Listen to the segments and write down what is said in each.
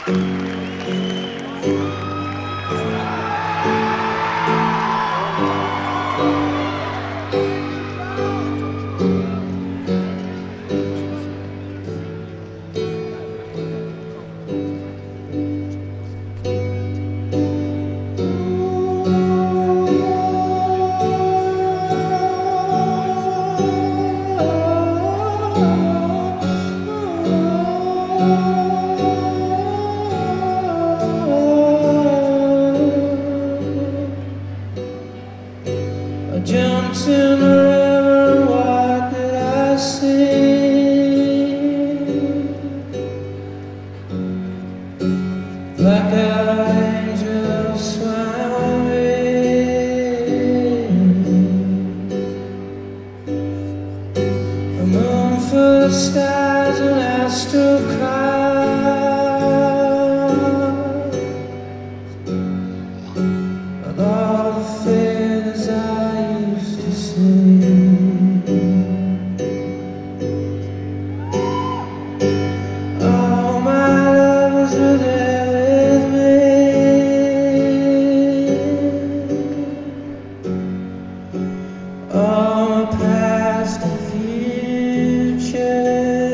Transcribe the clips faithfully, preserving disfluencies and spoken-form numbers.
I jumped in the river, what did I see? Black-eyed angels swam with me. A moon full of stars and astral clouds, and all the feathers I used to see. All my lovers were there with me, all my past and future.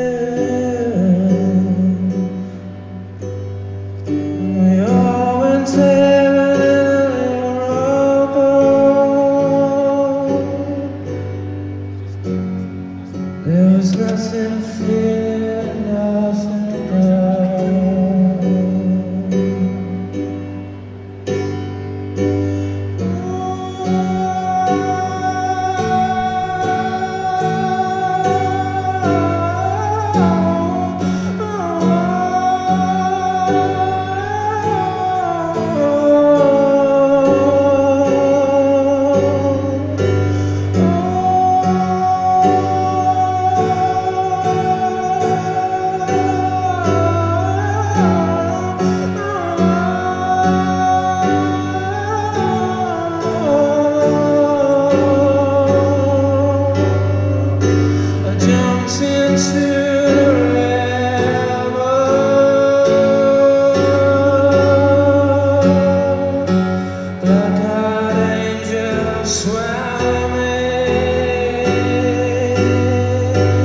We all went to heaven in a little rowboat. There was nothing to fear, nothing to doubt.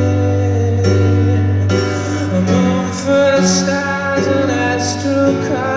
Stars and astral clouds.